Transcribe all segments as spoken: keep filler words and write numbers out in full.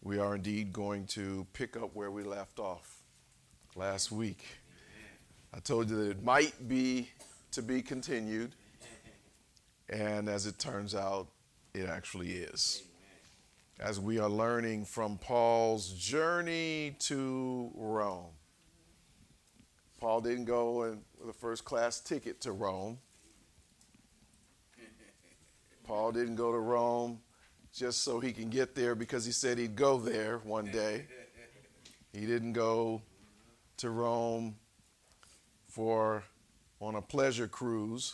We are indeed going to pick up where we left off last week. I told you that it might be to be continued, and as it turns out, it actually is. As we are learning from Paul's journey to Rome. Paul didn't go in with a first-class ticket to Rome. Paul didn't go to Rome just so he can get there because he said he'd go there one day. He didn't go to Rome for on a pleasure cruise.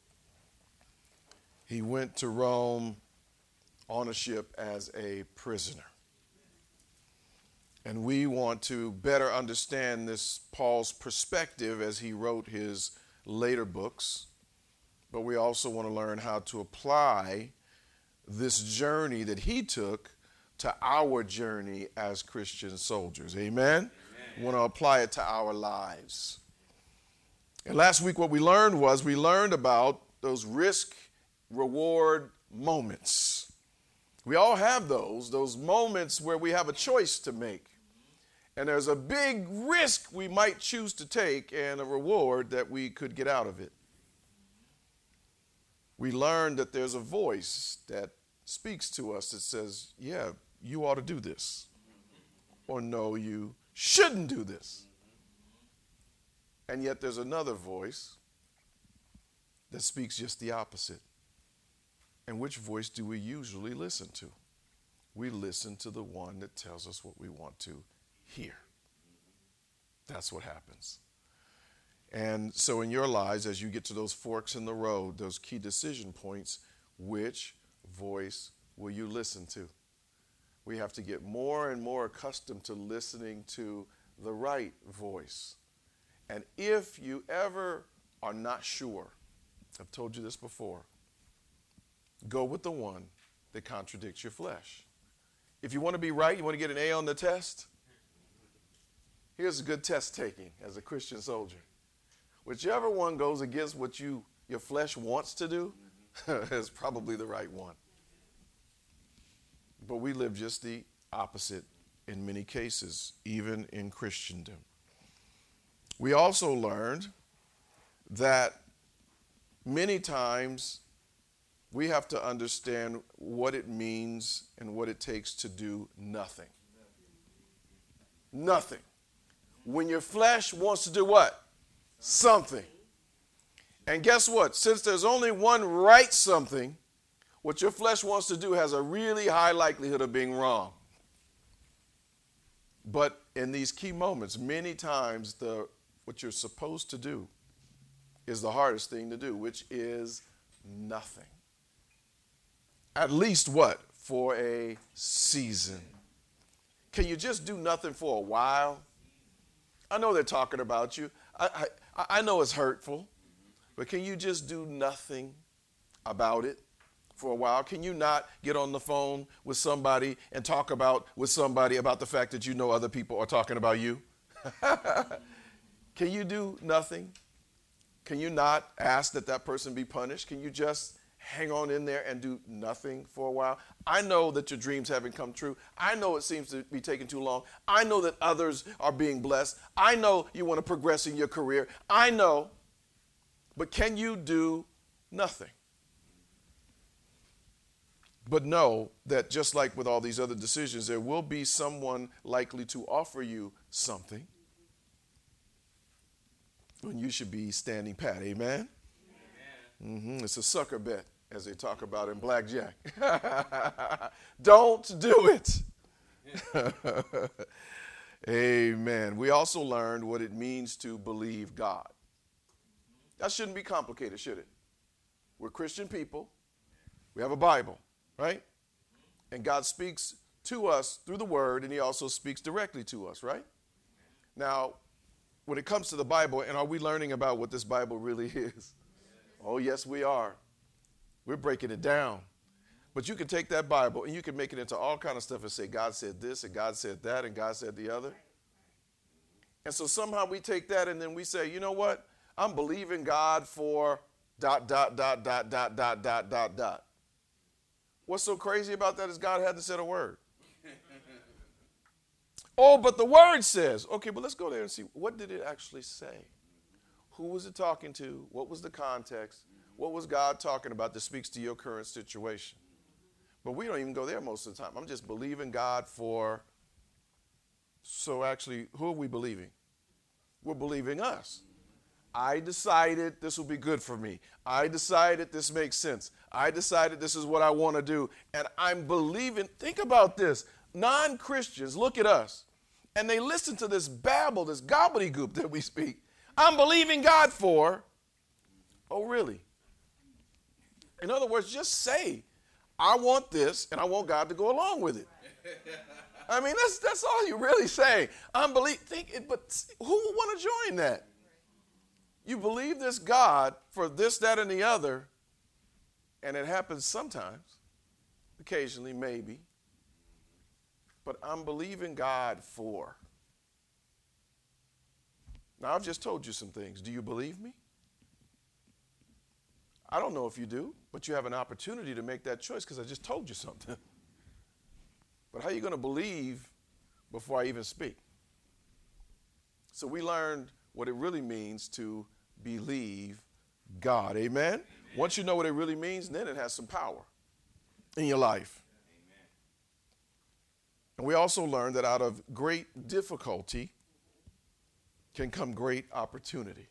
He went to Rome on a ship as a prisoner. And we want to better understand this Paul's perspective as he wrote his later books. But we also want to learn how to apply this journey that he took to our journey as Christian soldiers. Amen? Amen. We want to apply it to our lives. And last week what we learned was we learned about those risk-reward moments. We all have those, those moments where we have a choice to make. And there's a big risk we might choose to take and a reward that we could get out of it. We learned that there's a voice that speaks to us that says, yeah, you ought to do this. Or no, you shouldn't do this. And yet there's another voice that speaks just the opposite. And which voice do we usually listen to? We listen to the one that tells us what we want to hear. That's what happens. And so in your lives, as you get to those forks in the road, those key decision points, which voice will you listen to? We have to get more and more accustomed to listening to the right voice. And if you ever are not sure, I've told you this before, go with the one that contradicts your flesh. If you want to be right, you want to get an A on the test, here's a good test taking as a Christian soldier. Whichever one goes against what you your flesh wants to do is probably the right one. But we live just the opposite in many cases, even in Christendom. We also learned that many times we have to understand what it means and what it takes to do nothing. Nothing. When your flesh wants to do what? Something. And guess what? Since there's only one right something, what your flesh wants to do has a really high likelihood of being wrong. But in these key moments, many times the what you're supposed to do is the hardest thing to do, which is nothing. At least what? For a season. Can you just do nothing for a while? I know they're talking about you. I, I, I know it's hurtful, but can you just do nothing about it for a while? Can you not get on the phone with somebody and talk about with somebody about the fact that you know other people are talking about you? Can you do nothing? Can you not ask that that person be punished? Can you just hang on in there and do nothing for a while? I know that your dreams haven't come true. I know it seems to be taking too long. I know that others are being blessed. I know you want to progress in your career. I know. But can you do nothing? But know that just like with all these other decisions, there will be someone likely to offer you something when you should be standing pat. Amen? Mm-hmm. It's a sucker bet, as they talk about in blackjack. Don't do it. Amen. We also learned what it means to believe God. That shouldn't be complicated, should it? We're Christian people. We have a Bible, right? And God speaks to us through the Word, and He also speaks directly to us, right? Now, when it comes to the Bible, and are we learning about what this Bible really is? Oh, yes, we are. We're breaking it down. But you can take that Bible and you can make it into all kind of stuff and say, God said this and God said that and God said the other. And so somehow we take that and then we say, you know what? I'm believing God for dot, dot, dot, dot, dot, dot, dot, dot, dot. What's so crazy about that is God had to say a word. Oh, but the word says. Okay, but let's go there and see. What did it actually say? Who was it talking to? What was the context? What was God talking about that speaks to your current situation? But we don't even go there most of the time. I'm just believing God for. So actually, who are we believing? We're believing us. I decided this will be good for me. I decided this makes sense. I decided this is what I want to do. And I'm believing. Think about this. Non-Christians look at us and they listen to this babble, this gobbledygook that we speak. I'm believing God for. Oh, really? In other words, just say, I want this and I want God to go along with it. I mean, that's that's all you really say. I'm believe. Think it, but who would want to join that? You believe this God for this, that, and the other, and it happens sometimes, occasionally, maybe. But I'm believing God for. Now, I've just told you some things. Do you believe me? I don't know if you do, but you have an opportunity to make that choice because I just told you something. But how are you going to believe before I even speak? So we learned what it really means to believe God. Amen? Amen? Once you know what it really means, then it has some power in your life. Amen. And we also learned that out of great difficulty can come great opportunity.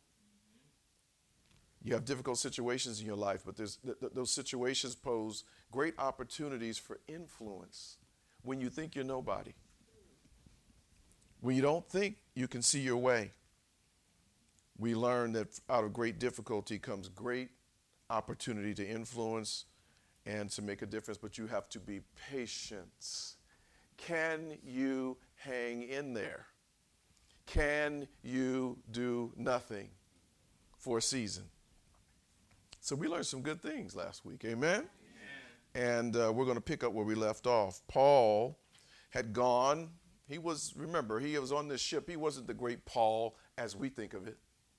You have difficult situations in your life, but there's, th- th- those situations pose great opportunities for influence when you think you're nobody. When you don't think you can see your way. We learn that out of great difficulty comes great opportunity to influence and to make a difference, but you have to be patient. Can you hang in there? Can you do nothing for a season? So we learned some good things last week. Amen? Amen. And uh, we're going to pick up where we left off. Paul had gone. He was, remember, he was on this ship. He wasn't the great Paul as we think of it.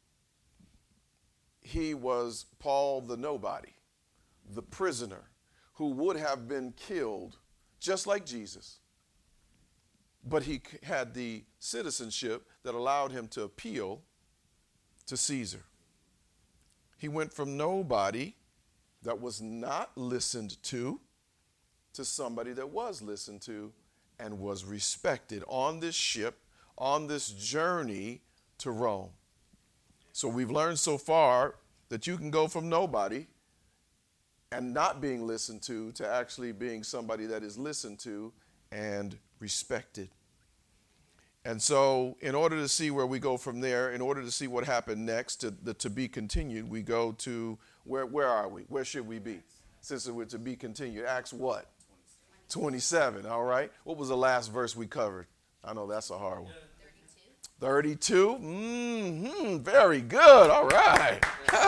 He was Paul the nobody, the prisoner, who would have been killed just like Jesus. But he had the citizenship that allowed him to appeal to Caesar. He went from nobody that was not listened to to somebody that was listened to and was respected on this ship, on this journey to Rome. So we've learned so far that you can go from nobody and not being listened to to actually being somebody that is listened to and respected. And so in order to see where we go from there, in order to see what happened next, to, the, to be continued, we go to, where where are we? Where should we be? Since it were to be continued. Acts what? twenty-seven, all right. What was the last verse we covered? I know that's a hard one. thirty-two? Mm-hmm. Very good. All right.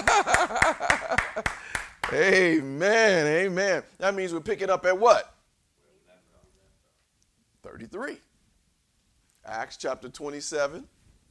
Amen. Amen. That means we're picking up at what? thirty-three. Acts chapter twenty-seven,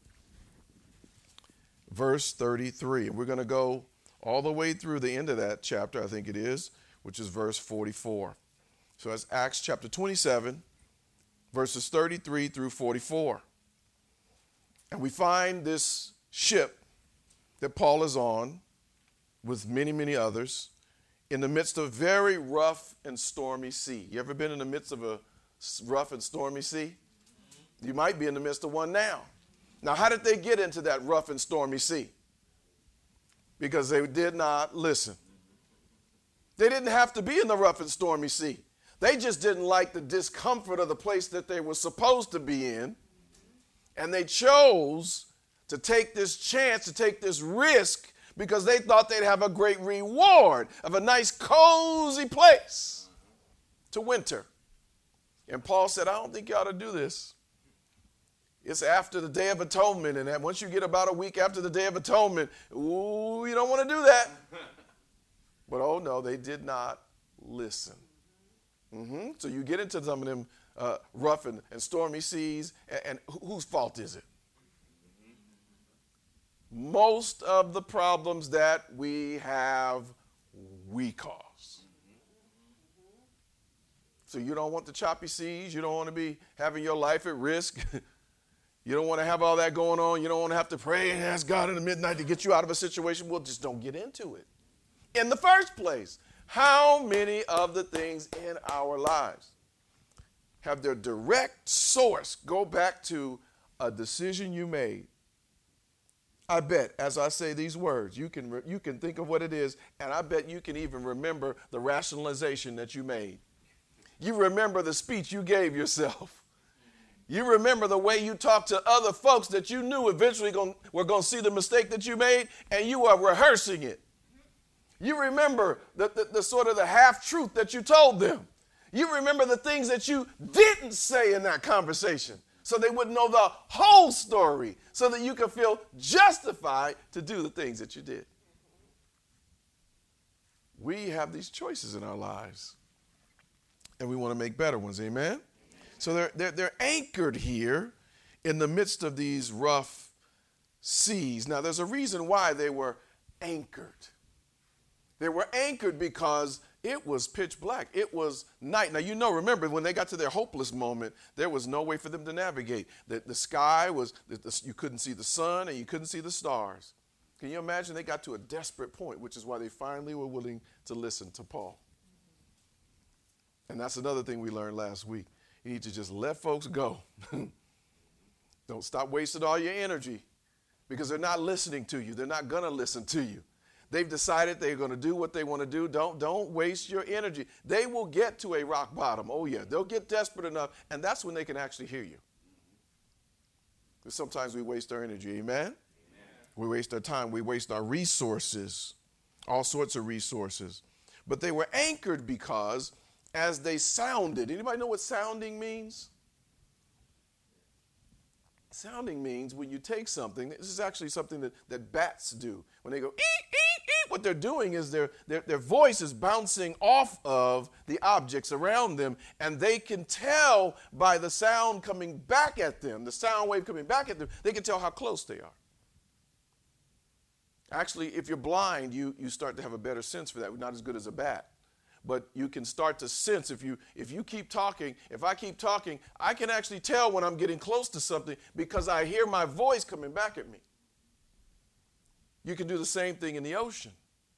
verse thirty-three. And we're going to go all the way through the end of that chapter, I think it is, which is verse forty-four. So that's Acts chapter twenty-seven, verses thirty-three through forty-four. And we find this ship that Paul is on with many, many others in the midst of a very rough and stormy sea. You ever been in the midst of a rough and stormy sea? You might be in the midst of one now. Now, how did they get into that rough and stormy sea? Because they did not listen. They didn't have to be in the rough and stormy sea. They just didn't like the discomfort of the place that they were supposed to be in. And they chose to take this chance, to take this risk, because they thought they'd have a great reward of a nice, cozy place to winter. And Paul said, I don't think you ought to do this. It's after the Day of Atonement, and that once you get about a week after the Day of Atonement, ooh, you don't want to do that. But oh no, they did not listen. Mm-hmm. So you get into some of them uh, rough and, and stormy seas, and, and whose fault is it? Most of the problems that we have, we cause. So you don't want the choppy seas. You don't want to be having your life at risk. You don't want to have all that going on. You don't want to have to pray and ask God in the midnight to get you out of a situation. Well, just don't get into it in the first place. How many of the things in our lives have their direct source go back to a decision you made? I bet as I say these words, you can, re- you can think of what it is, and I bet you can even remember the rationalization that you made. You remember the speech you gave yourself. You remember the way you talked to other folks that you knew eventually gonna, were going to see the mistake that you made, and you are rehearsing it. You remember the, the, the sort of the half-truth that you told them. You remember the things that you didn't say in that conversation so they wouldn't know the whole story, so that you could feel justified to do the things that you did. We have these choices in our lives, and we want to make better ones, amen? So they're, they're, they're anchored here in the midst of these rough seas. Now, there's a reason why they were anchored. They were anchored because it was pitch black. It was night. Now, you know, remember, when they got to their hopeless moment, there was no way for them to navigate. The, the sky was, the, the, you couldn't see the sun and you couldn't see the stars. Can you imagine? They got to a desperate point, which is why they finally were willing to listen to Paul. And that's another thing we learned last week. You need to just let folks go. Don't stop wasting all your energy because they're not listening to you. They're not going to listen to you. They've decided they're going to do what they want to do. Don't, don't waste your energy. They will get to a rock bottom. Oh, yeah. They'll get desperate enough, and that's when they can actually hear you. Because sometimes we waste our energy. Amen? Amen? We waste our time. We waste our resources, all sorts of resources. But they were anchored because as they sounded. Anybody know what sounding means? Sounding means when you take something, this is actually something that, that bats do. When they go, eek, eek, eek, what they're doing is their, their, their voice is bouncing off of the objects around them, and they can tell by the sound coming back at them, the sound wave coming back at them, they can tell how close they are. Actually, if you're blind, you, you start to have a better sense for that. We're not as good as a bat. But you can start to sense if you if you keep talking, if I keep talking, I can actually tell when I'm getting close to something because I hear my voice coming back at me. You can do the same thing in the ocean.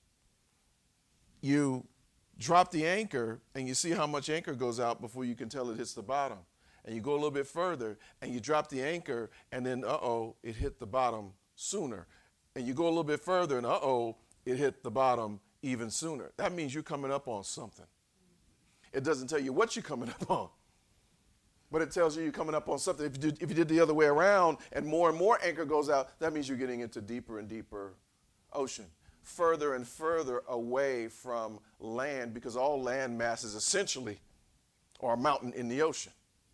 You drop the anchor and you see how much anchor goes out before you can tell it hits the bottom. And you go a little bit further and you drop the anchor and then, uh-oh, it hit the bottom sooner. And you go a little bit further and, uh-oh, it hit the bottom even sooner. That means you're coming up on something. It doesn't tell you what you're coming up on, but it tells you you're coming up on something. If you did, if you did the other way around and more and more anchor goes out, that means you're getting into deeper and deeper ocean, further and further away from land, because all land masses essentially are a mountain in the ocean.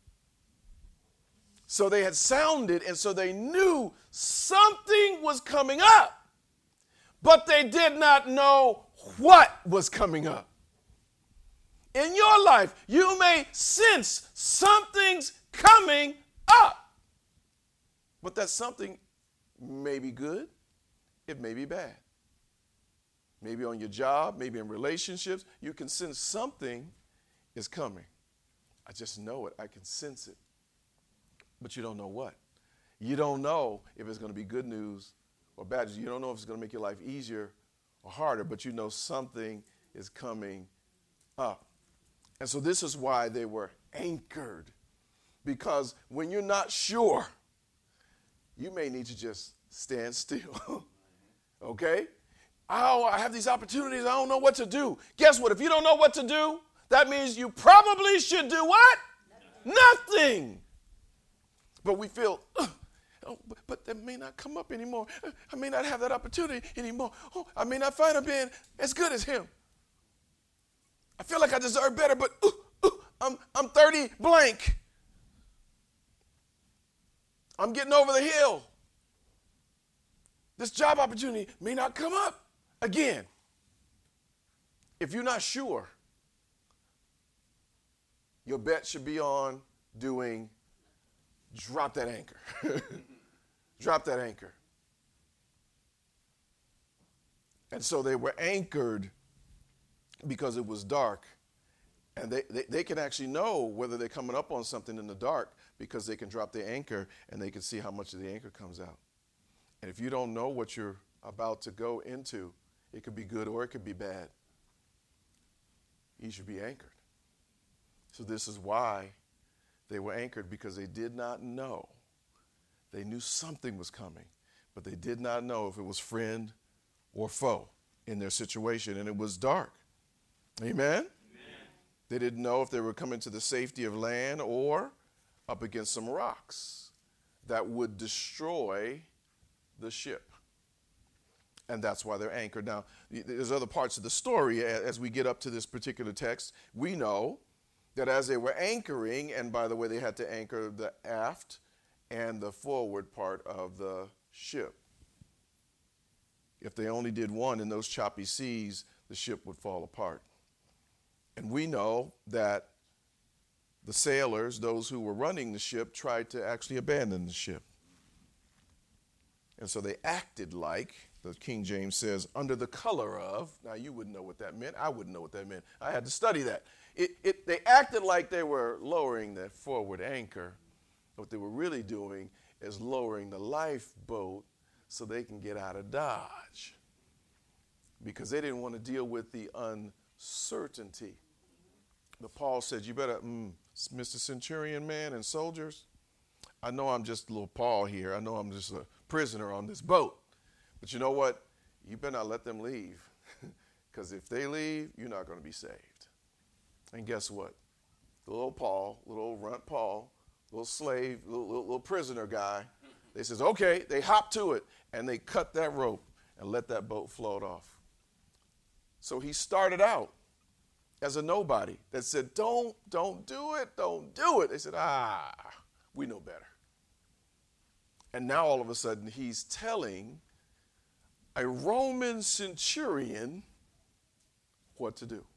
So they had sounded, and so they knew something was coming up, but they did not know what was coming up. In your life, you may sense something's coming up, but that something may be good, it may be bad. Maybe on your job, maybe in relationships, you can sense something is coming. I just know it. I can sense it. But you don't know what. You don't know if it's going to be good news or bad news. You don't know if it's going to make your life easier or harder, but you know something is coming up. And so this is why they were anchored. Because when you're not sure, you may need to just stand still. Okay? Oh, I have these opportunities. I don't know what to do. Guess what? If you don't know what to do, that means you probably should do what? Nothing. Nothing. But we feel, oh, but, but that may not come up anymore. I may not have that opportunity anymore. Oh, I may not find a man as good as him. I feel like I deserve better, but ooh, ooh, I'm, I'm thirty blank. I'm getting over the hill. This job opportunity may not come up again. If you're not sure, your bet should be on doing, drop that anchor. Drop that anchor. And so they were anchored because it was dark And they, they, they can actually know whether they're coming up on something in the dark because they can drop their anchor and they can see how much of the anchor comes out. And if you don't know what you're about to go into, it could be good or it could be bad. You should be anchored. So this is why they were anchored, because they did not know. They knew something was coming, but they did not know if it was friend or foe in their situation, and it was dark. Amen? They didn't know if they were coming to the safety of land or up against some rocks that would destroy the ship. And that's why they're anchored. Now, there's other parts of the story as we get up to this particular text. We know that as they were anchoring, and by the way, they had to anchor the aft and the forward part of the ship. If they only did one in those choppy seas, the ship would fall apart. And we know that the sailors, those who were running the ship, tried to actually abandon the ship. And so they acted like, the King James says, under the color of. Now, you wouldn't know what that meant. I wouldn't know what that meant. I had to study that. It, it, they acted like they were lowering the forward anchor. What they were really doing is lowering the lifeboat so they can get out of Dodge, because they didn't want to deal with the uncertainty. But Paul said, you better, mm, Mister Centurion man and soldiers, I know I'm just a little Paul here. I know I'm just a prisoner on this boat. But you know what? You better not let them leave, because if they leave, you're not going to be saved. And guess what? The little Paul, little old runt Paul, little slave, little, little, little prisoner guy, they says, okay, they hop to it, and they cut that rope and let that boat float off. So he started out as a nobody that said, don't, don't do it, don't do it. They said, ah, we know better. And now all of a sudden he's telling a Roman centurion what to do.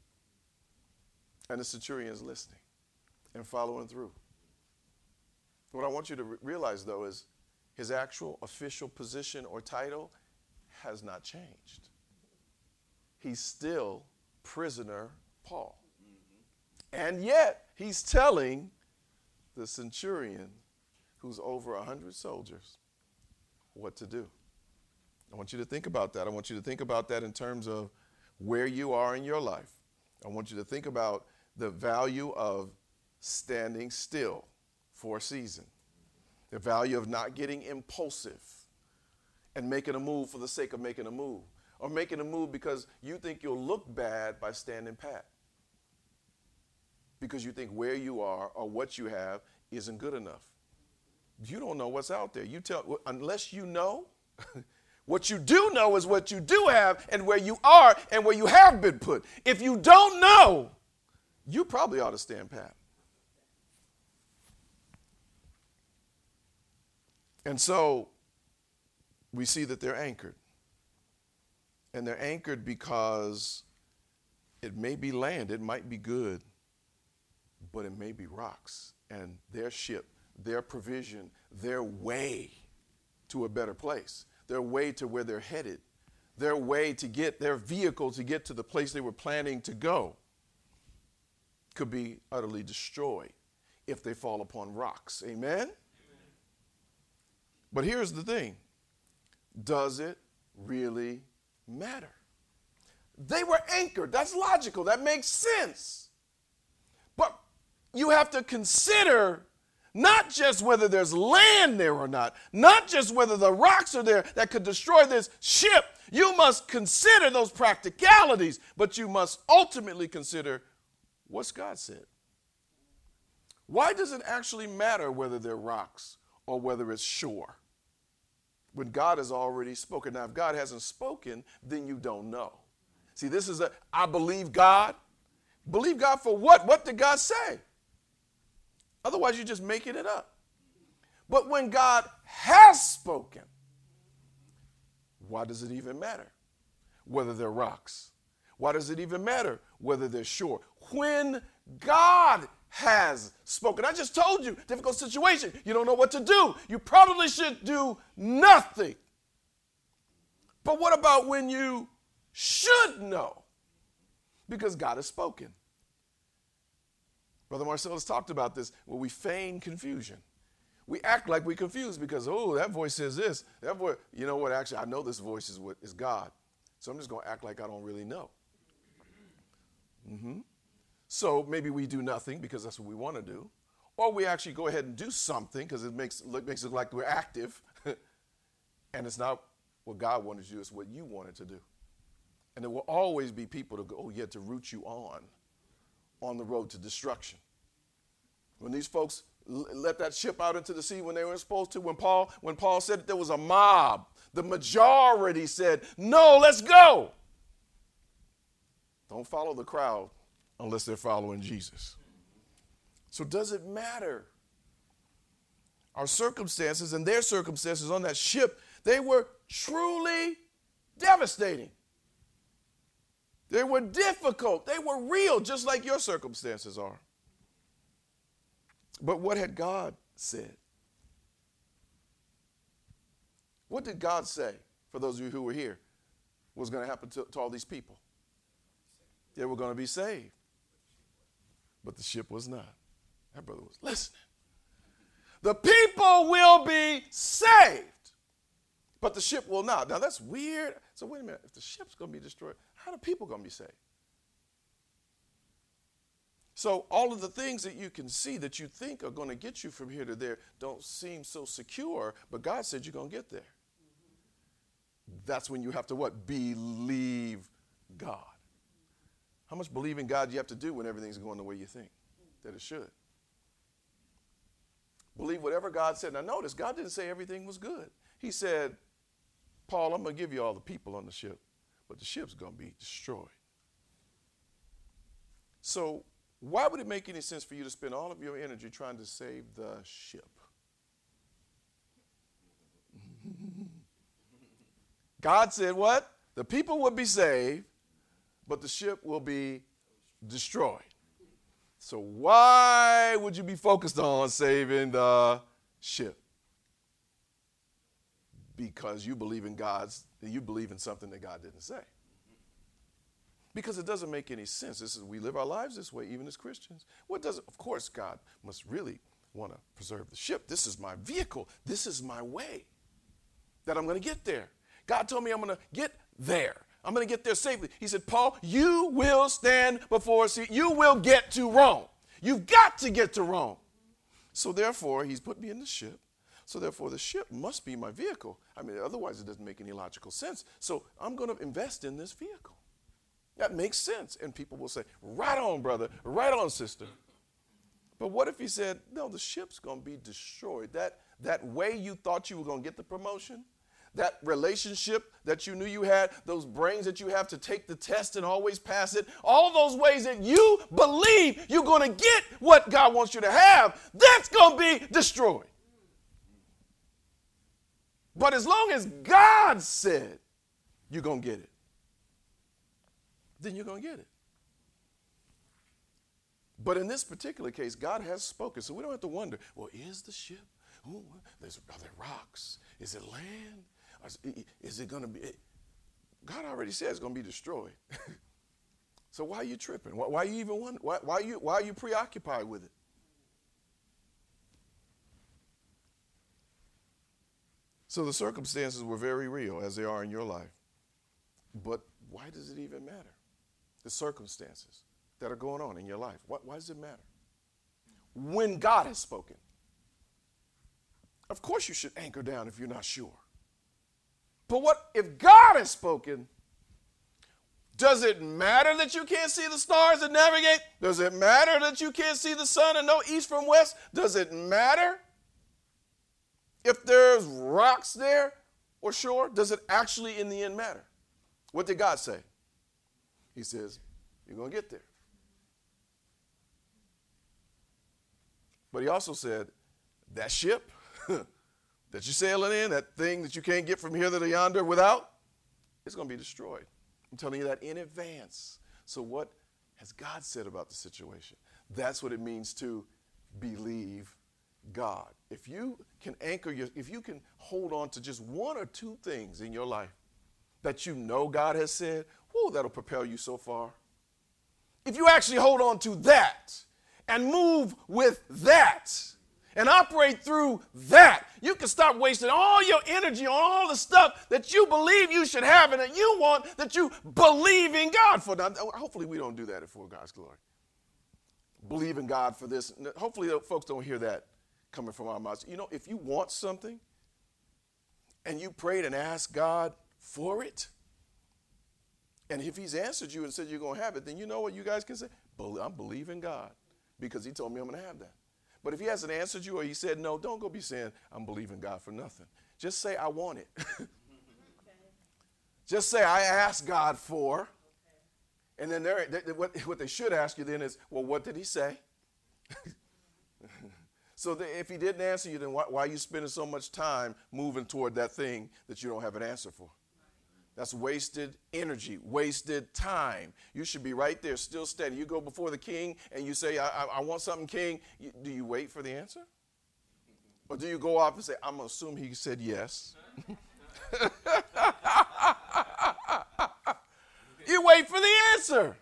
And the centurion's listening and following through. What I want you to re- realize, though, is his actual official position or title has not changed. He's still prisoner Paul. Mm-hmm. And yet, he's telling the centurion, who's over a hundred soldiers, what to do. I want you to think about that. I want you to think about that in terms of where you are in your life. I want you to think about the value of standing still for a season, the value of not getting impulsive and making a move for the sake of making a move, or making a move because you think you'll look bad by standing pat, because you think where you are or what you have isn't good enough. You don't know what's out there. You tell, unless you know, what you do know is what you do have and where you are and where you have been put. If you don't know, you probably ought to stand pat. And so we see that they're anchored. And they're anchored because it may be land, it might be good, but it may be rocks. And their ship, their provision, their way to a better place, their way to where they're headed, their way to get their vehicle to get to the place they were planning to go could be utterly destroyed if they fall upon rocks. Amen? Amen. But here's the thing. Does it really matter? They were anchored. That's logical. That makes sense. But you have to consider not just whether there's land there or not, not just whether the rocks are there that could destroy this ship. You must consider those practicalities, but you must ultimately consider what's God said. Why does it actually matter whether they're rocks or whether it's shore when God has already spoken? Now, if God hasn't spoken, then you don't know. See, this is a, I believe God. Believe God for what? What did God say? Otherwise, you're just making it up. But when God has spoken, why does it even matter whether they're rocks? Why does it even matter whether they're shore? When God has spoken. I just told you, difficult situation. You don't know what to do. You probably should do nothing. But what about when you should know? Because God has spoken. Brother Marcellus talked about this, where we feign confusion. We act like we're confused because, oh, that voice says this. That voice, you know what, actually, I know this voice is what is God. So I'm just going to act like I don't really know. Mm-hmm. So maybe we do nothing because that's what we want to do. Or we actually go ahead and do something because it makes, it makes it look like we're active. And it's not what God wanted to do, it's what you wanted to do. And there will always be people to go, oh, yeah, to root you on, on the road to destruction. When these folks l- let that ship out into the sea when they weren't supposed to, when Paul, when Paul said that there was a mob, the majority said, no, let's go. Don't follow the crowd unless they're following Jesus. So does it matter? Our circumstances and their circumstances on that ship, they were truly devastating. They were difficult. They were real, just like your circumstances are. But what had God said? What did God say, for those of you who were here, was going to happen to, to all these people? They were going to be saved. But the ship was not. That brother was listening. The people will be saved, but the ship will not. Now, that's weird. So wait a minute. If the ship's going to be destroyed, how are the people going to be saved? So all of the things that you can see that you think are going to get you from here to there don't seem so secure, but God said you're going to get there. Mm-hmm. That's when you have to what? Believe God. How much believing God do you have to do when everything's going the way you think that it should? Believe whatever God said. Now notice, God didn't say everything was good. He said, Paul, I'm going to give you all the people on the ship, but the ship's going to be destroyed. So why would it make any sense for you to spend all of your energy trying to save the ship? God said what? The people will be saved, but the ship will be destroyed. So why would you be focused on saving the ship? Because you believe in God's, you believe in something that God didn't say. Because it doesn't make any sense. This is, we live our lives this way, even as Christians. What does it? Of course, God must really want to preserve the ship. This is my vehicle. This is my way that I'm going to get there. God told me I'm going to get there. I'm going to get there safely. He said, Paul, you will stand before, see, you will get to Rome. You've got to get to Rome. So therefore, he's put me in the ship. So therefore, the ship must be my vehicle. I mean, otherwise it doesn't make any logical sense. So I'm going to invest in this vehicle. That makes sense. And people will say, right on, brother, right on, sister. But what if he said, no, the ship's going to be destroyed. That, that way you thought you were going to get the promotion, that relationship that you knew you had, those brains that you have to take the test and always pass it, all those ways that you believe you're going to get what God wants you to have, that's going to be destroyed. But as long as God said you're going to get it, then you're going to get it. But in this particular case, God has spoken, so we don't have to wonder, well, is the ship? Ooh, there's, are there rocks? Is it land? Is it going to be? God already said it's going to be destroyed. So why are you tripping? Why, why are you even wonder? Why, why, are you, why are you preoccupied with it? So the circumstances were very real, as they are in your life. But why does it even matter? The circumstances that are going on in your life. Why, why does it matter? When God has spoken. Of course you should anchor down if you're not sure. But what if God has spoken? Does it matter that you can't see the stars and navigate? Does it matter that you can't see the sun and know east from west? Does it matter if there's rocks there or shore? Does it actually in the end matter? What did God say? He says, you're going to get there. But he also said, that ship that you're sailing in, that thing that you can't get from here to yonder without, it's going to be destroyed. I'm telling you that in advance. So what has God said about the situation? That's what it means to believe God. If you can anchor your, if you can hold on to just one or two things in your life that you know God has said, whoo, that'll propel you so far. If you actually hold on to that and move with that and operate through that. You can stop wasting all your energy on all the stuff that you believe you should have and that you want, that you believe in God for. Now, hopefully we don't do that for God's glory. Believe in God for this. Hopefully folks don't hear that coming from our mouths. You know, if you want something and you prayed and asked God for it, and if he's answered you and said you're going to have it, then you know what you guys can say? I'm believing God because he told me I'm going to have that. But if he hasn't answered you or he said no, don't go be saying I'm believing God for nothing. Just say I want it. Okay. Just say I asked God for. Okay. And then they, what, what they should ask you then is, well, what did he say? So that if he didn't answer you, then why, why are you spending so much time moving toward that thing that you don't have an answer for? That's wasted energy, wasted time. You should be right there, still steady. You go before the king and you say, I, I, I want something, king. You, do you wait for the answer? Or do you go off and say, I'm going to assume he said yes? You wait for the answer.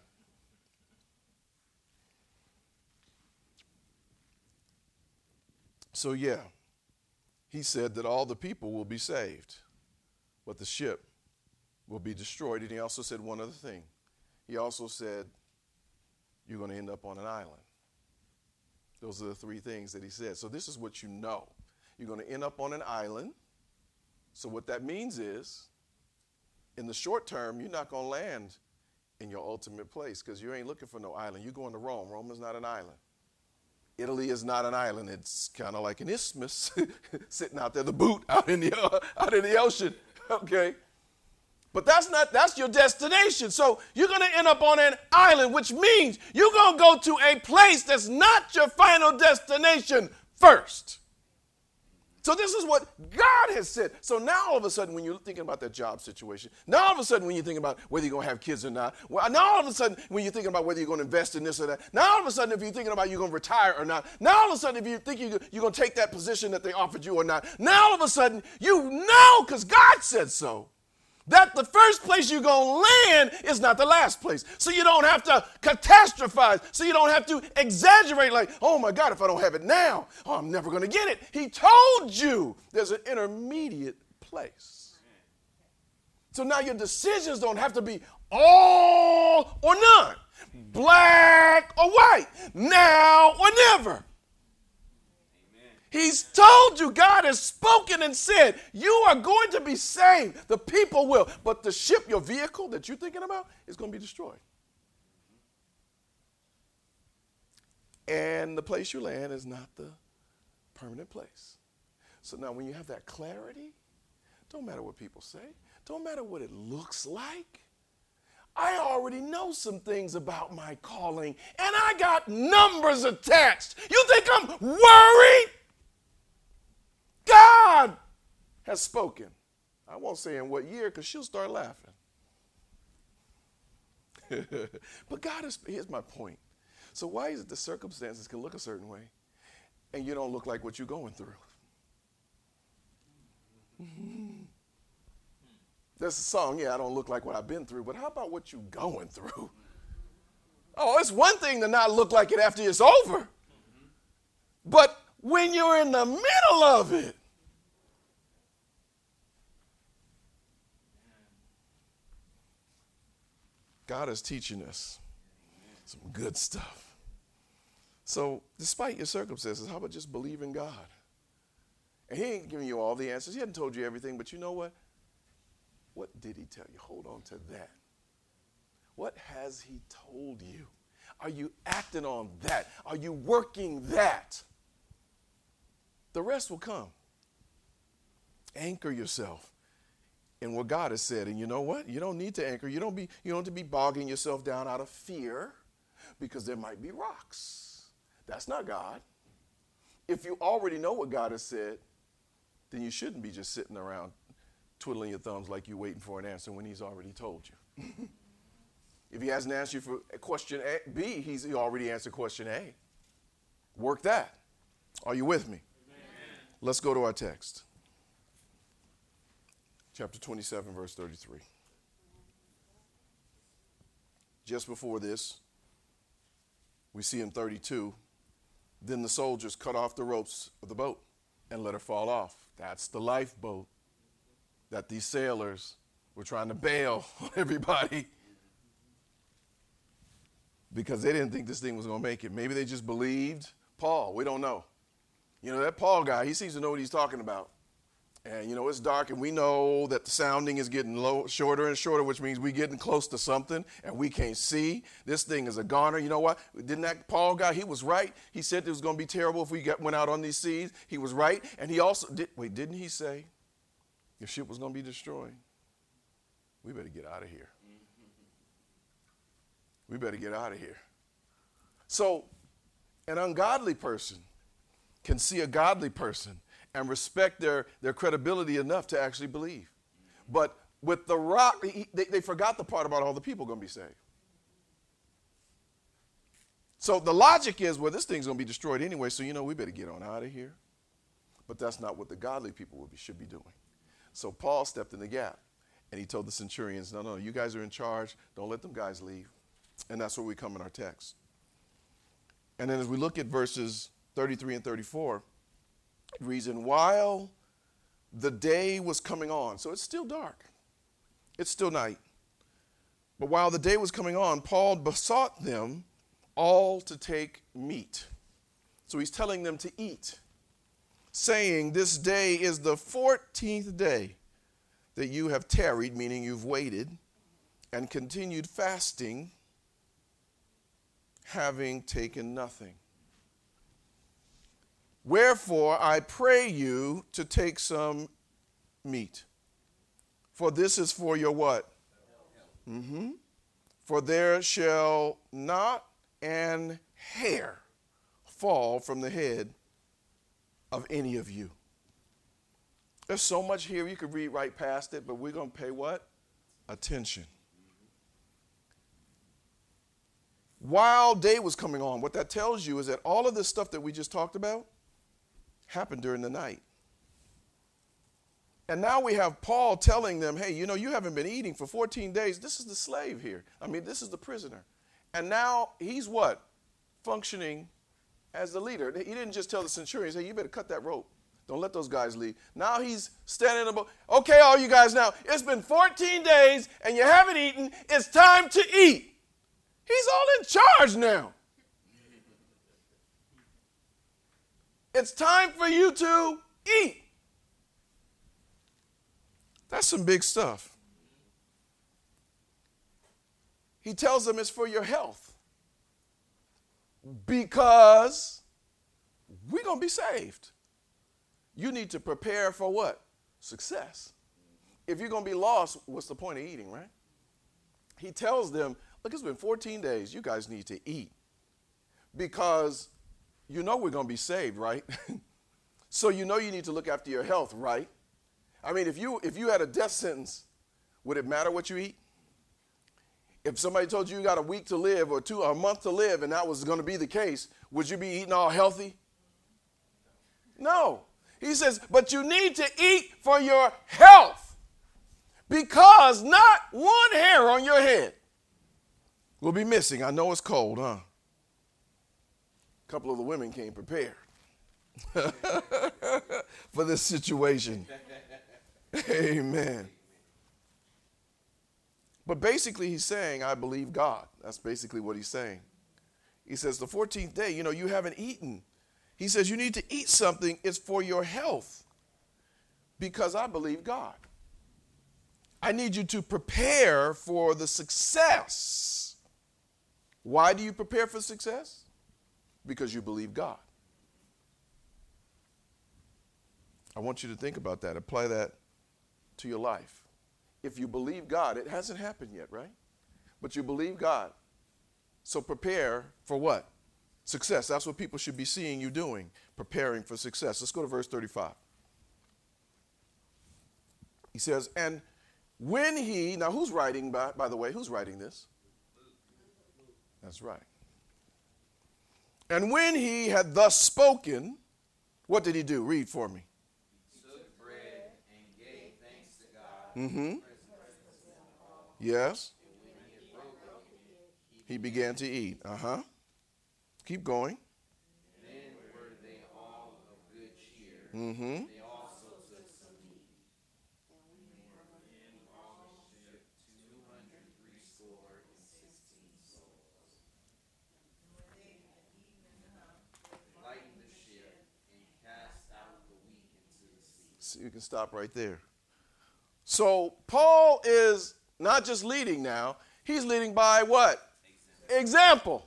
So, yeah, he said that all the people will be saved, but the ship will be destroyed. And he also said one other thing. He also said, you're going to end up on an island. Those are the three things that he said. So this is what you know. You're going to end up on an island. So what that means is, in the short term, you're not going to land in your ultimate place because you ain't looking for no island. You're going to Rome. Rome is not an island. Italy is not an island. It's kind of like an isthmus sitting out there, the boot out in the, uh, out in the ocean. Okay. But that's not, that's your destination. So you're going to end up on an island, which means you're going to go to a place that's not your final destination first. So this is what God has said. So now all of a sudden when you're thinking about that job situation, now all of a sudden when you're thinking about whether you're going to have kids or not, well, now all of a sudden when you're thinking about whether you're going to invest in this or that, now all of a sudden if you're thinking about you're going to retire or not, now all of a sudden if you think you're, you're going to take that position that they offered you or not, now all of a sudden you know because God said so, that the first place you're going to land is not the last place. So you don't have to catastrophize. So you don't have to exaggerate like, oh my God, if I don't have it now, oh, I'm never going to get it. He told you there's an intermediate place. So now your decisions don't have to be all or none, black or white, now or never. He's told you, God has spoken and said, you are going to be saved. The people will. But the ship, your vehicle that you're thinking about, is going to be destroyed. And the place you land is not the permanent place. So now when you have that clarity, don't matter what people say. Don't matter what it looks like. I already know some things about my calling, and I got numbers attached. You think I'm worried? God has spoken. I won't say in what year because she'll start laughing. But God is, here's my point. So why is it the circumstances can look a certain way and you don't look like what you're going through? There's a song, yeah, I don't look like what I've been through, but how about what you're going through? Oh, it's one thing to not look like it after it's over. But when you're in the middle of it, God is teaching us some good stuff. So despite your circumstances, how about just believe in God? And he ain't giving you all the answers. He hasn't told you everything, but you know what? What did he tell you? Hold on to that. What has he told you? Are you acting on that? Are you working that? The rest will come. Anchor yourself in what God has said. And you know what? You don't need to anchor. You don't be, you don't have to be bogging yourself down out of fear because there might be rocks. That's not God. If you already know what God has said, then you shouldn't be just sitting around twiddling your thumbs like you're waiting for an answer when he's already told you. If he hasn't answered you for question A, B, he's already answered question A. Work that. Are you with me? Amen. Let's go to our text. Chapter twenty-seven, verse thirty-three. Just before this, we see in thirty-two, Then the soldiers cut off the ropes of the boat and let her fall off. That's the lifeboat that these sailors were trying to bail on everybody because they didn't think this thing was going to make it. Maybe they just believed Paul. We don't know. You know, that Paul guy, he seems to know what he's talking about. And, you know, it's dark, and we know that the sounding is getting low, shorter and shorter, which means we're getting close to something, and we can't see. This thing is a goner. You know what? Didn't that Paul guy, he was right. He said it was going to be terrible if we got, went out on these seas. He was right. And he also, did, wait, didn't he say your ship was going to be destroyed? We better get out of here. We better get out of here. So an ungodly person can see a godly person and respect their, their credibility enough to actually believe. But with the rock, they, they forgot the part about all the people going to be saved. So the logic is, well, this thing's going to be destroyed anyway, so, you know, we better get on out of here. But that's not what the godly people would be, should be doing. So Paul stepped in the gap, and he told the centurions, no, no, you guys are in charge. Don't let them guys leave. And that's where we come in our text. And then as we look at verses thirty-three and thirty-four, it reads, and while the day was coming on, so it's still dark, it's still night, but while the day was coming on, Paul besought them all to take meat. So he's telling them to eat, saying, this day is the fourteenth day that you have tarried, meaning you've waited, and continued fasting, having taken nothing. Wherefore, I pray you to take some meat. For this is for your what? Mm-hmm. For there shall not an hair fall from the head of any of you. There's so much here, you could read right past it, but we're going to pay what? Attention. While day was coming on, what that tells you is that all of this stuff that we just talked about happened during the night. And now we have Paul telling them, hey, you know, you haven't been eating for fourteen days. This is the slave here. I mean, this is the prisoner. And now he's what? Functioning as the leader. He didn't just tell the centurions, hey, you better cut that rope. Don't let those guys leave. Now he's standing above. Okay, all you guys now, it's been fourteen days and you haven't eaten. It's time to eat. He's all in charge now. It's time for you to eat. That's some big stuff. He tells them it's for your health. Because we're going to be saved. You need to prepare for what? Success. If you're going to be lost, what's the point of eating, right? He tells them, look, it's been fourteen days. You guys need to eat. Because you know we're going to be saved, right? So you know you need to look after your health, right? I mean, if you if you had a death sentence, would it matter what you eat? If somebody told you you got a week to live or two, or a month to live, and that was going to be the case, would you be eating all healthy? No. He says, but you need to eat for your health, because not one hair on your head will be missing. I know it's cold, huh? A couple of the women came prepared for this situation. Amen. But basically he's saying, I believe God. That's basically what he's saying. He says the fourteenth day, you know, you haven't eaten. He says you need to eat something. It's for your health, because I believe God. I need you to prepare for the success. Why do you prepare for success? Because you believe God. I want you to think about that. Apply that to your life. If you believe God, it hasn't happened yet, right? But you believe God. So prepare for what? Success. That's what people should be seeing you doing, preparing for success. Let's go to verse thirty-five. He says, and when he, now who's writing, by, by the way, who's writing this? That's right. And when he had thus spoken, what did he do? Read for me. He took bread and gave thanks to God. Mm-hmm. Yes. He began to eat. Uh-huh. Keep going. Then Mm-hmm. They also took some meat. And all shipped two hundred threescore and sixteen souls. They lightened the ship and cast out the wheat into the sea. So you can stop right there. So Paul is not just leading now, he's leading by what? Example. Example.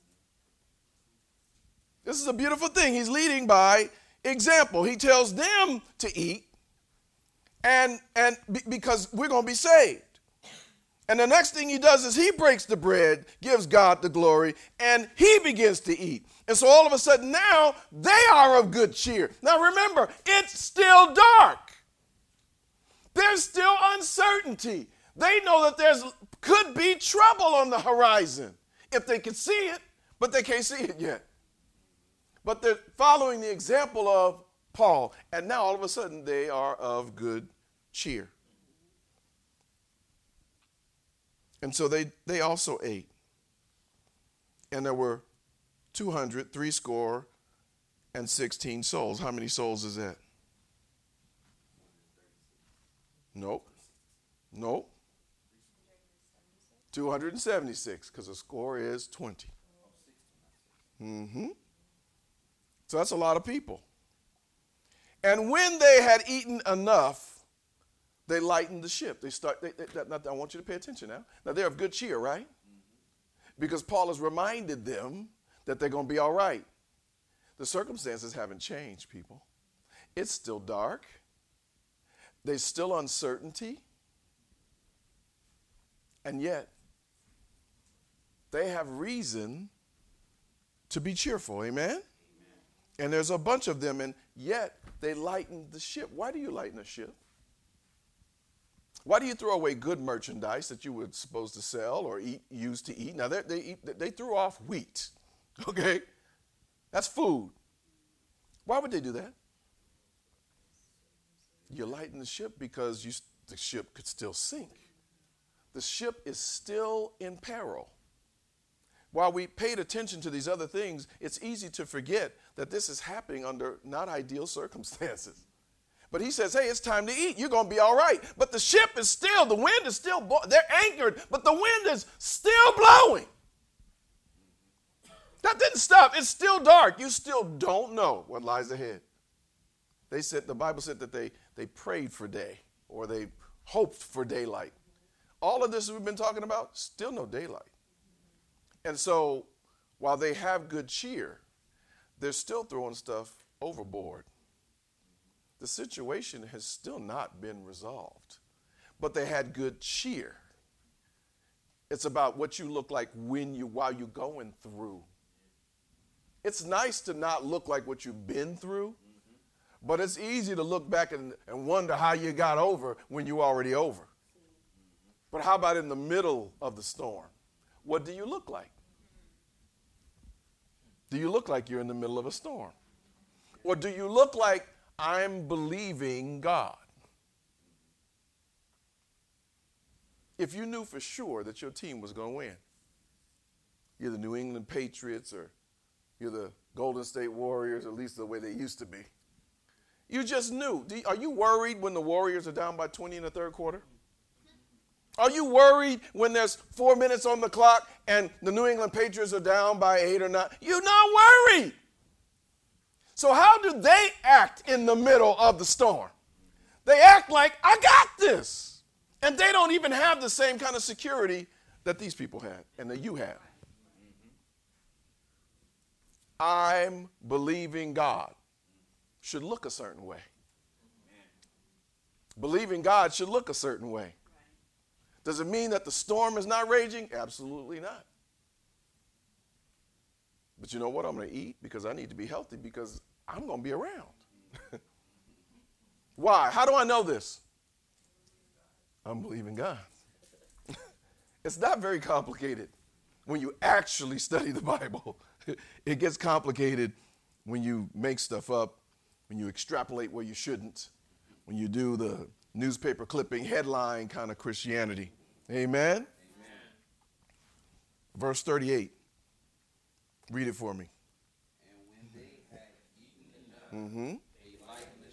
This is a beautiful thing. He's leading by example. He tells them to eat, and, and b- because we're going to be saved. And the next thing he does is he breaks the bread, gives God the glory, and he begins to eat. And so all of a sudden now they are of good cheer. Now remember, it's still dark. There's still uncertainty. They know that there's could be trouble on the horizon if they could see it, but they can't see it yet. But they're following the example of Paul, and now all of a sudden they are of good cheer. And so they, they also ate. And there were two hundred, three score, and sixteen souls. How many souls is that? Nope. Nope. two hundred seventy-six, because a score is twenty. Mm-hmm. So that's a lot of people. And when they had eaten enough, they lightened the ship. They start. They, they, that, I want you to pay attention now. Now they're of good cheer, right? Because Paul has reminded them that they're going to be all right. The circumstances haven't changed, people. It's still dark. There's still uncertainty. And yet, they have reason to be cheerful. Amen? Amen? And there's a bunch of them, and yet they lightened the ship. Why do you lighten a ship? Why do you throw away good merchandise that you were supposed to sell or eat, use to eat? Now, they, they, eat, they threw off wheat, okay? That's food. Why would they do that? You lighten the ship because you, the ship could still sink. The ship is still in peril. While we paid attention to these other things, it's easy to forget that this is happening under not ideal circumstances. But he says, hey, it's time to eat. You're going to be all right. But the ship is still, the wind is still, they're anchored, but the wind is still blowing. That didn't stop. It's still dark. You still don't know what lies ahead. They said, the Bible said that they, they prayed for day, or they hoped for daylight. All of this we've been talking about, still no daylight. And so while they have good cheer, they're still throwing stuff overboard. The situation has still not been resolved, but they had good cheer. It's about what you look like when you, while you're going through. It's nice to not look like what you've been through, but it's easy to look back and, and wonder how you got over when you're already over. But how about in the middle of the storm? What do you look like? Do you look like you're in the middle of a storm? Or do you look like I'm believing God? If you knew for sure that your team was going to win, you're the New England Patriots or you're the Golden State Warriors, at least the way they used to be. You just knew. Do you, are you worried when the Warriors are down by twenty in the third quarter? Are you worried when there's four minutes on the clock and the New England Patriots are down by eight or nine? You're not worried. So how do they act in the middle of the storm? They act like, I got this. And they don't even have the same kind of security that these people had and that you have. I'm believing God should look a certain way. Believing God should look a certain way. Does it mean that the storm is not raging? Absolutely not. But you know what? I'm going to eat because I need to be healthy because I'm going to be around. Why? How do I know this? I'm believing God. It's not very complicated when you actually study the Bible. It gets complicated when you make stuff up, when you extrapolate where you shouldn't, when you do the newspaper clipping headline kind of Christianity. Amen? Amen. Verse thirty-eight. Read it for me. And when they had eaten enough, mm-hmm. they lightened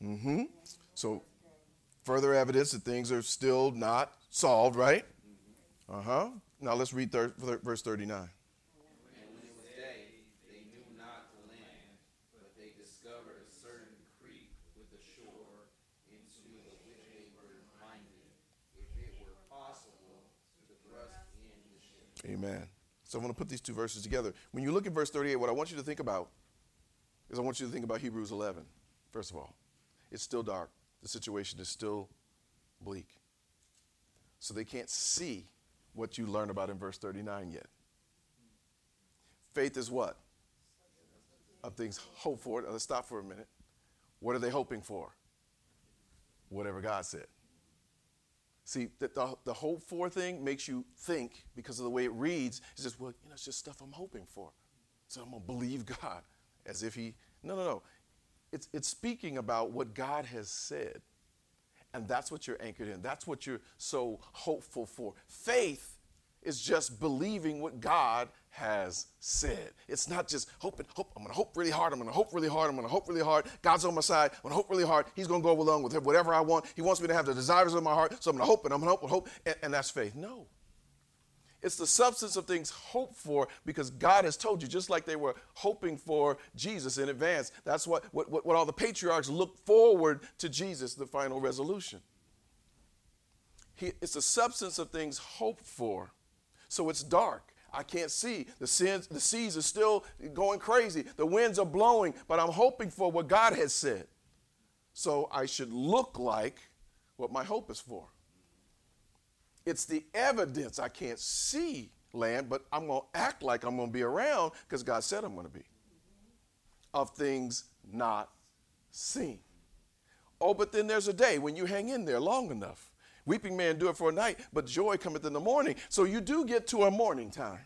Mm-hmm. So further evidence that things are still not solved, right? Uh-huh. Now let's read thir- verse thirty-nine. And when it was day, they knew not the land, but they discovered a certain creek with a shore, into the which they were minded, if it were possible, to thrust in the ship. Amen. So I'm going to put these two verses together. When you look at verse thirty-eight, what I want you to think about is I want you to think about Hebrews eleven, first of all. It's still dark. The situation is still bleak. So they can't see what you learned about in verse thirty-nine yet. Faith is what? Of things hoped for. Now let's stop for a minute. What are they hoping for? Whatever God said. See, the, the, the hope for thing makes you think, because of the way it reads, it's just, well, you know, it's just stuff I'm hoping for. So I'm going to believe God as if he, no, no, no. It's, it's speaking about what God has said. And that's what you're anchored in. That's what you're so hopeful for. Faith is just believing what God has said. It's not just hoping, hope, I'm going to hope really hard. I'm going to hope really hard. I'm going to hope really hard. God's on my side. I'm going to hope really hard. He's going to go along with whatever I want. He wants me to have the desires of my heart. So I'm going to hope and I'm going to hope and hope. And, and that's faith. No. It's the substance of things hoped for, because God has told you, just like they were hoping for Jesus in advance. That's what, what, what all the patriarchs looked forward to Jesus, the final resolution. He, it's the substance of things hoped for. So it's dark. I can't see. The, sins, the seas are still going crazy. The winds are blowing, but I'm hoping for what God has said. So I should look like what my hope is for. It's the evidence. I can't see land, but I'm going to act like I'm going to be around because God said I'm going to be. Of things not seen. Oh, but then there's a day when you hang in there long enough. Weeping may endure for a night, but joy cometh in the morning. So you do get to a morning time.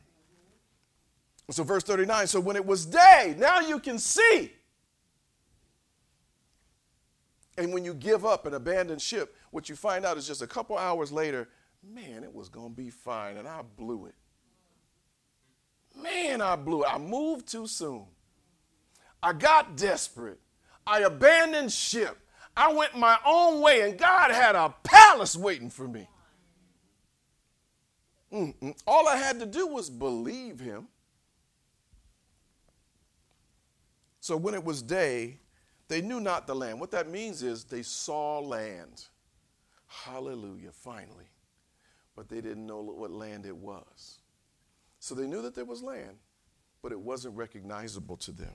So verse thirty-nine, so when it was day, now you can see. And when you give up and abandon ship, what you find out is just a couple hours later, man, it was going to be fine, and I blew it. Man, I blew it. I moved too soon. I got desperate. I abandoned ship. I went my own way, and God had a palace waiting for me. Mm-mm. All I had to do was believe him. So when it was day, they knew not the land. What that means is they saw land. Hallelujah, finally. But they didn't know what land it was. So they knew that there was land, but it wasn't recognizable to them.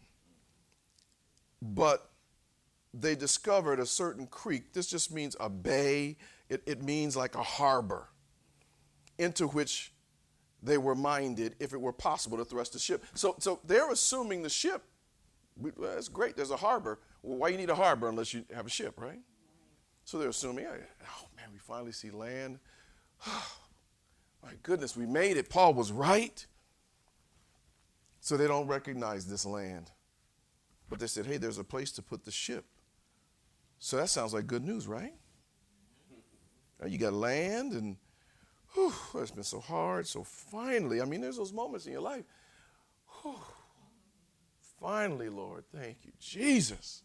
But they discovered a certain creek. This just means a bay. It, it means like a harbor into which they were minded, if it were possible, to thrust the ship. So, so they're assuming the ship, well, that's great, there's a harbor. Well, why you need a harbor unless you have a ship, right? So they're assuming, oh man, we finally see land. My goodness, we made it. Paul was right. So they don't recognize this land. But they said, hey, there's a place to put the ship. So that sounds like good news, right? Now you got land, and whew, it's been so hard. So finally, I mean, there's those moments in your life. Whew, finally, Lord, thank you, Jesus.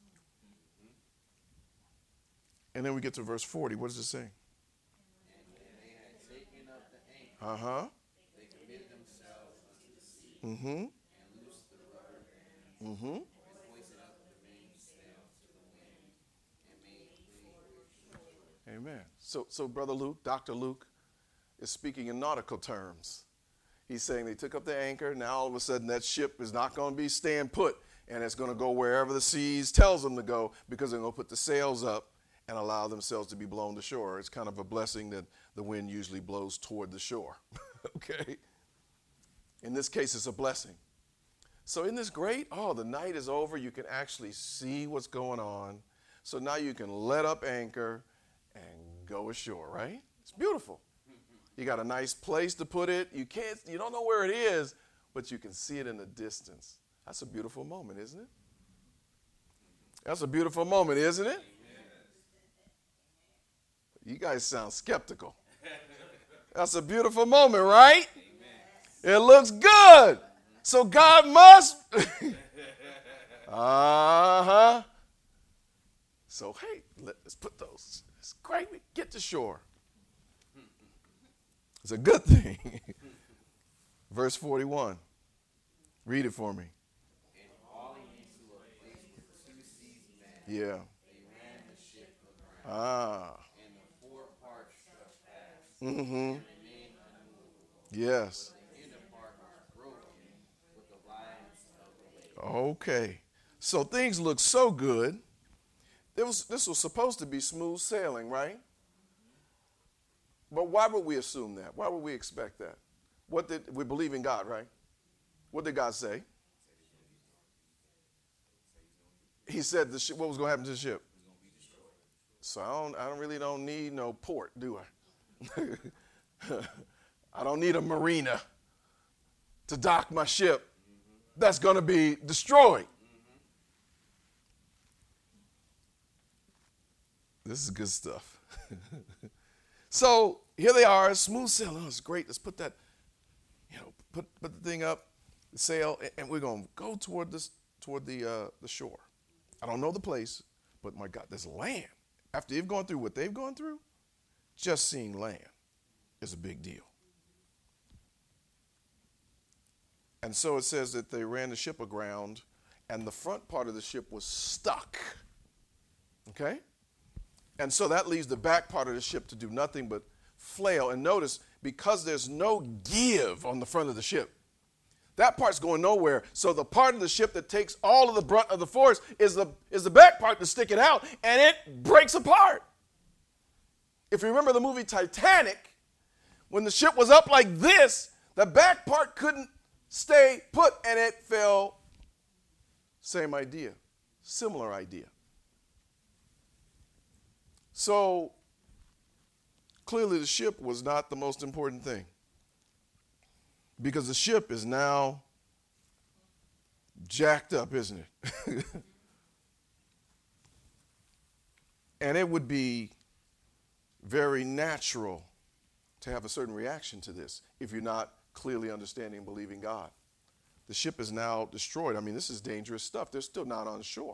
And then we get to verse forty. What does it say? And when they had taken up the anchor, Uh-huh. they committed themselves unto the sea, Mm-hmm. and loosed the rudder bands, Mm-hmm. and hoisted up the mainsail to the wind, and made way. Amen. So, so Brother Luke, Doctor Luke, is speaking in nautical terms. He's saying they took up the anchor. Now all of a sudden that ship is not going to be staying put, and it's going to go wherever the seas tells them to go, because they're going to put the sails up and allow themselves to be blown to shore. It's kind of a blessing that the wind usually blows toward the shore. Okay? In this case, it's a blessing. So in this great, oh, the night is over. You can actually see what's going on. So now you can let up anchor and go ashore, right? It's beautiful. You got a nice place to put it. You can't, you don't know where it is, but you can see it in the distance. That's a beautiful moment, isn't it? That's a beautiful moment, isn't it? You guys sound skeptical. That's a beautiful moment, right? Amen. It looks good. So God must. uh-huh. So, hey, let's put those. It's great. We get to shore. It's a good thing. Verse forty-one. Read it for me. And falling into a place with two seas met, Yeah. they ran the ship aground, Ah. and the four parts struck fast, Mm-hmm. and remained unmovable. Yes. The inner part was broken with the violence of the wave. Okay. So things look so good. It was, this was supposed to be smooth sailing, right? But why would we assume that? Why would we expect that? What did we believe in God, right? What did God say? He said the ship, what was going to happen to the ship? So I don't, I don't really don't need no port, do I? I don't need a marina to dock my ship that's going to be destroyed. This is good stuff. So here they are, smooth sailing. Oh, it's great. Let's put that, you know, put put the thing up, the sail, and we're gonna go toward this toward the uh, the shore. I don't know the place, but my God, there's land. After they've gone through what they've gone through, just seeing land is a big deal. And so it says that they ran the ship aground, and the front part of the ship was stuck. Okay? And so that leaves the back part of the ship to do nothing but flail. And notice, because there's no give on the front of the ship, that part's going nowhere. So the part of the ship that takes all of the brunt of the force is the, is the back part that's sticking out, and it breaks apart. If you remember the movie Titanic, when the ship was up like this, the back part couldn't stay put, and it fell. Same idea, similar idea. So clearly the ship was not the most important thing, because the ship is now jacked up, isn't it? And it would be very natural to have a certain reaction to this if you're not clearly understanding and believing God. The ship is now destroyed. I mean, this is dangerous stuff. They're still not on shore.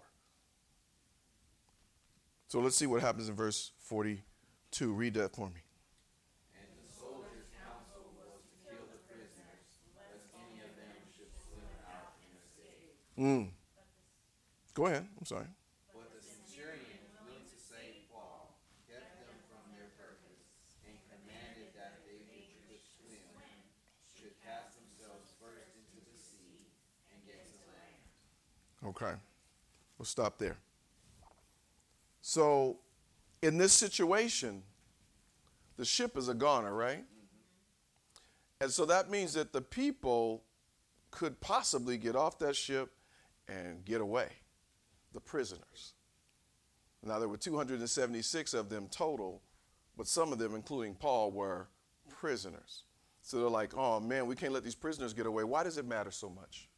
So let's see what happens in verse forty-two. Read that for me. And the soldiers' counsel was to kill the prisoners, lest any of them should swim out and escape. Mm. Go ahead. I'm sorry. But the centurion, willing to save Paul, kept them from their purpose, and commanded that they which could swim should cast themselves first into the sea and get to land. Okay. We'll stop there. So in this situation, the ship is a goner, right? Mm-hmm. And so that means that the people could possibly get off that ship and get away, the prisoners. Now, there were two hundred seventy-six of them total, but some of them, including Paul, were prisoners. So they're like, oh, man, we can't let these prisoners get away. Why does it matter so much?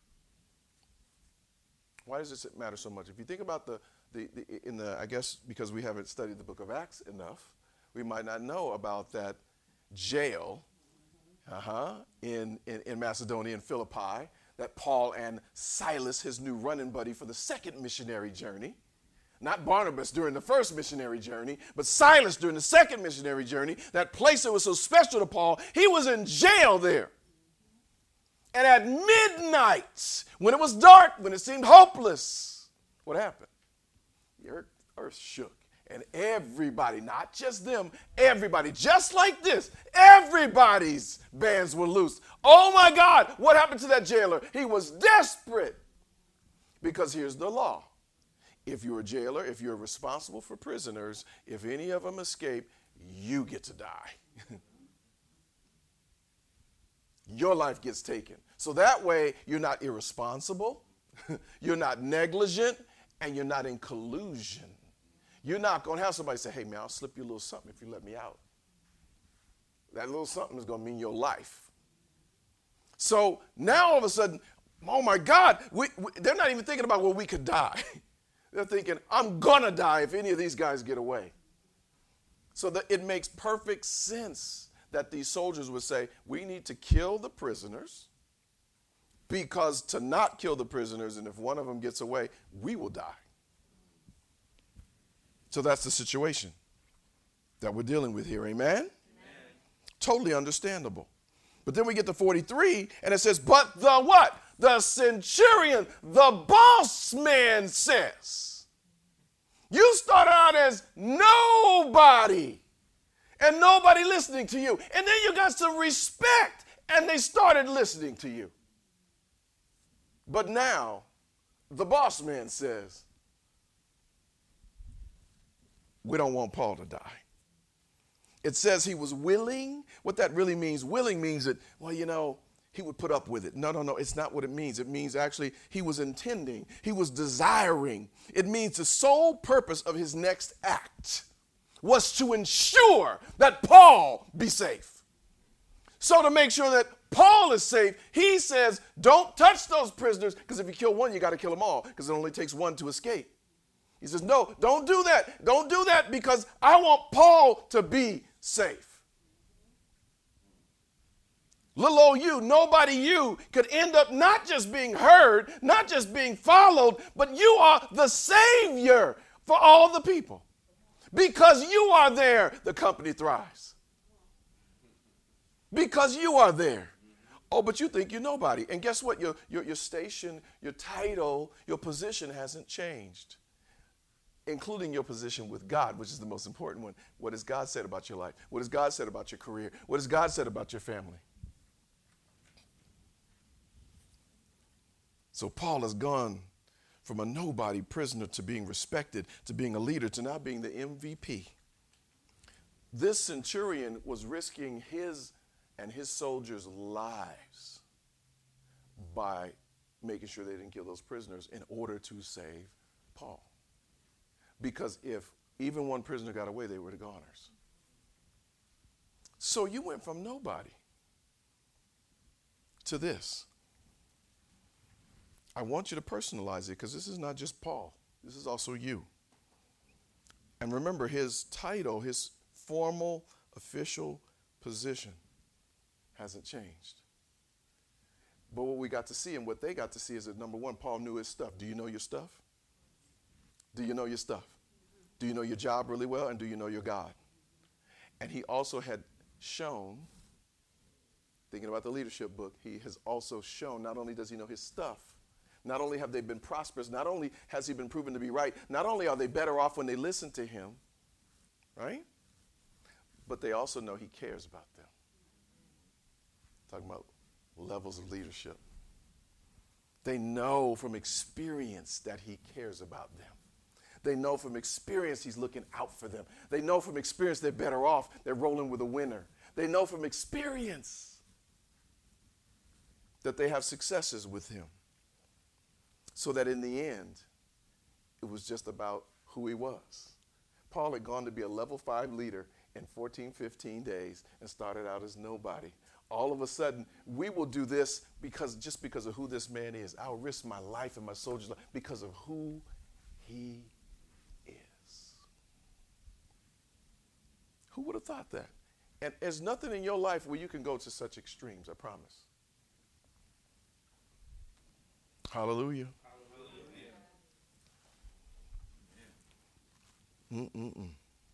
Why does it matter so much? If you think about the, the, the in the, I guess because we haven't studied the book of Acts enough, we might not know about that jail uh-huh, in, in, in Macedonia, in Philippi, that Paul and Silas, his new running buddy for the second missionary journey, not Barnabas during the first missionary journey, but Silas during the second missionary journey, that place that was so special to Paul, he was in jail there. And at midnight, when it was dark, when it seemed hopeless, what happened? The earth, earth shook. And everybody, not just them, everybody, just like this, everybody's bands were loose. Oh my God, what happened to that jailer? He was desperate. Because here's the law. If you're a jailer, if you're responsible for prisoners, if any of them escape, you get to die. Your life gets taken. So that way, you're not irresponsible, you're not negligent, and you're not in collusion. You're not going to have somebody say, hey, man, I'll slip you a little something if you let me out. That little something is going to mean your life. So now all of a sudden, oh, my God, we, we, they're not even thinking about, well, we could die. They're thinking, I'm going to die if any of these guys get away. So that it makes perfect sense that these soldiers would say, we need to kill the prisoners, because to not kill the prisoners, and if one of them gets away, we will die. So that's the situation that we're dealing with here. Amen? Amen? Totally understandable. But then we get to forty-three, and it says, but the what? The centurion, the boss man says. You started out as nobody, and nobody listening to you. And then you got some respect, and they started listening to you. But now, the boss man says, we don't want Paul to die. It says he was willing. What that really means, willing means that, well, you know, he would put up with it. No, no, no, it's not what it means. It means actually he was intending, he was desiring. It means the sole purpose of his next act was to ensure that Paul be safe. So to make sure that Paul is safe, he says, don't touch those prisoners, because if you kill one, you got to kill them all, because it only takes one to escape. He says, no, don't do that. Don't do that, because I want Paul to be safe. Little old you, nobody you, could end up not just being heard, not just being followed, but you are the savior for all the people. Because you are there, the company thrives. Because you are there. Oh, but you think you're nobody. And guess what? Your, your, your station, your title, your position hasn't changed, including your position with God, which is the most important one. What has God said about your life? What has God said about your career? What has God said about your family? So Paul has gone from a nobody prisoner to being respected, to being a leader, to now being the M V P. This centurion was risking his and his soldiers' lives by making sure they didn't kill those prisoners in order to save Paul. Because if even one prisoner got away, they were the goners. So you went from nobody to this. I want you to personalize it, because this is not just Paul. This is also you. And remember, his title, his formal, official position hasn't changed. But what we got to see and what they got to see is that, number one, Paul knew his stuff. Do you know your stuff? Do you know your stuff? Do you know your job really well? And do you know your God? And he also had shown, thinking about the leadership book, he has also shown, not only does he know his stuff, not only have they been prosperous, not only has he been proven to be right, not only are they better off when they listen to him, right? But they also know he cares about them. Talking about levels of leadership. They know from experience that he cares about them. They know from experience he's looking out for them. They know from experience they're better off. They're rolling with a winner. They know from experience that they have successes with him. So that in the end, it was just about who he was. Paul had gone to be a level five leader in fourteen, fifteen days and started out as nobody. All of a sudden, we will do this because just because of who this man is. I'll risk my life and my soldier's life because of who he is. Who would have thought that? And there's nothing in your life where you can go to such extremes, I promise. Hallelujah. Mm-mm-mm.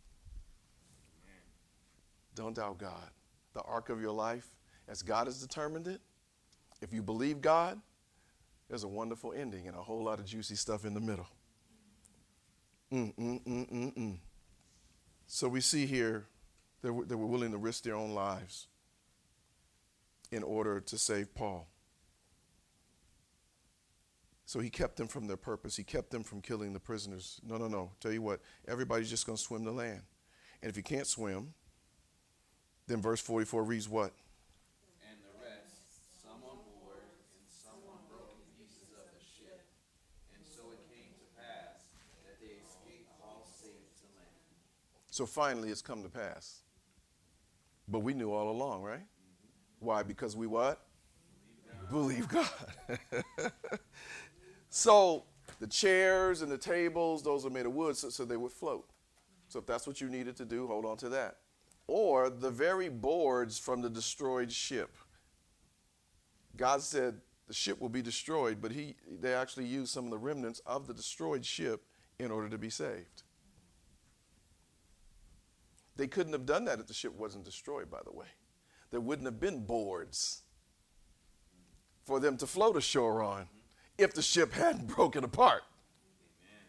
Don't doubt God. The arc of your life, as God has determined it, if you believe God, there's a wonderful ending and a whole lot of juicy stuff in the middle. Mm-mm-mm-mm-mm. So we see here they were, they were willing to risk their own lives in order to save Paul. So he kept them from their purpose. He kept them from killing the prisoners. No, no, no. Tell you what, everybody's just going to swim the land. And if you can't swim, then verse forty-four reads what? And the rest, some on board, and some on broken pieces of the ship. And so it came to pass that they escaped all safe to land. So finally it's come to pass. But we knew all along, right? Mm-hmm. Why? Because we what? Believe God. Believe God. So the chairs and the tables, those are made of wood so, so they would float. So if that's what you needed to do, hold on to that. Or the very boards from the destroyed ship. God said the ship will be destroyed, but he they actually used some of the remnants of the destroyed ship in order to be saved. They couldn't have done that if the ship wasn't destroyed, by the way. There wouldn't have been boards for them to float ashore on if the ship hadn't broken apart. Amen.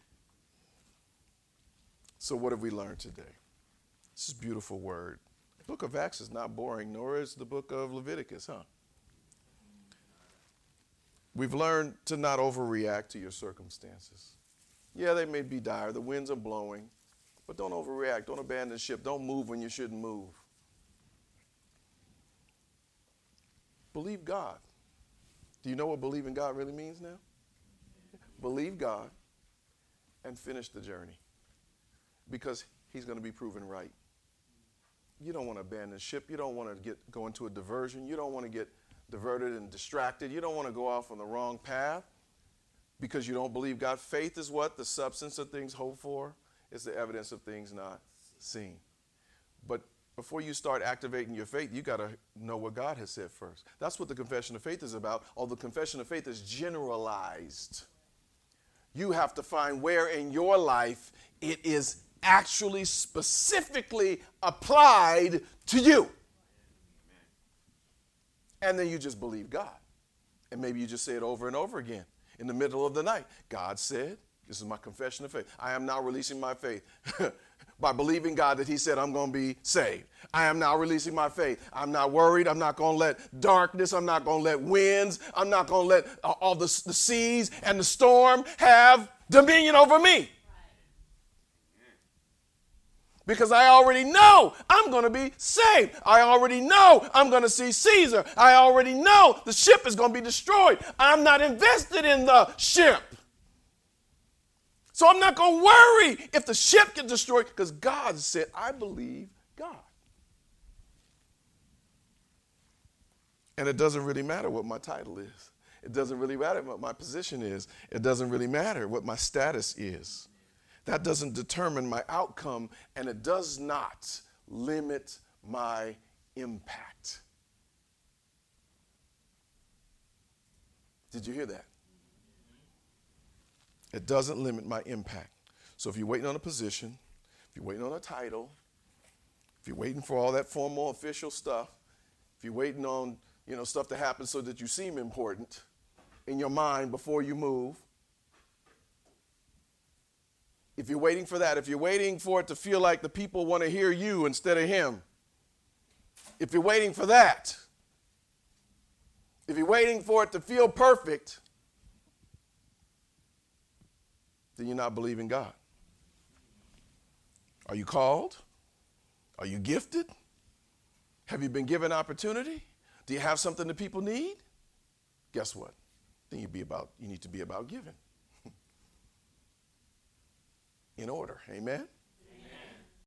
So what have we learned today? This is a beautiful word. The book of Acts is not boring, nor is the book of Leviticus, huh? We've learned to not overreact to your circumstances. Yeah, they may be dire. The winds are blowing. But don't overreact. Don't abandon ship. Don't move when you shouldn't move. Believe God. Do you know what believe in God really means now? Believe God and finish the journey, because he's going to be proven right. You don't want to abandon ship. You don't want to get go into a diversion. You don't want to get diverted and distracted. You don't want to go off on the wrong path because you don't believe God. Faith is what? The substance of things hoped for. It's the evidence of things not seen. But before you start activating your faith, you got to know what God has said first. That's what the confession of faith is about. Although the confession of faith is generalized, you have to find where in your life it is actually specifically applied to you. And then you just believe God. And maybe you just say it over and over again in the middle of the night. God said, this is my confession of faith. I am now releasing my faith by believing God that he said I'm going to be saved. I am now releasing my faith. I'm not worried. I'm not going to let darkness. I'm not going to let winds. I'm not going to let all the, the seas and the storm have dominion over me. Because I already know I'm going to be saved. I already know I'm going to see Caesar. I already know the ship is going to be destroyed. I'm not invested in the ship. So I'm not going to worry if the ship gets destroyed, because God said, I believe God. And it doesn't really matter what my title is. It doesn't really matter what my position is. It doesn't really matter what my status is. That doesn't determine my outcome, and it does not limit my impact. Did you hear that? It doesn't limit my impact. So if you're waiting on a position, if you're waiting on a title, if you're waiting for all that formal official stuff, if you're waiting on, you know, stuff to happen so that you seem important in your mind before you move, if you're waiting for that, if you're waiting for it to feel like the people want to hear you instead of him, if you're waiting for that, if you're waiting for it to feel perfect, then you're not believing God. Are you called? Are you gifted? Have you been given opportunity? Do you have something that people need? Guess what? Then you be about you need to be about giving. In order. Amen?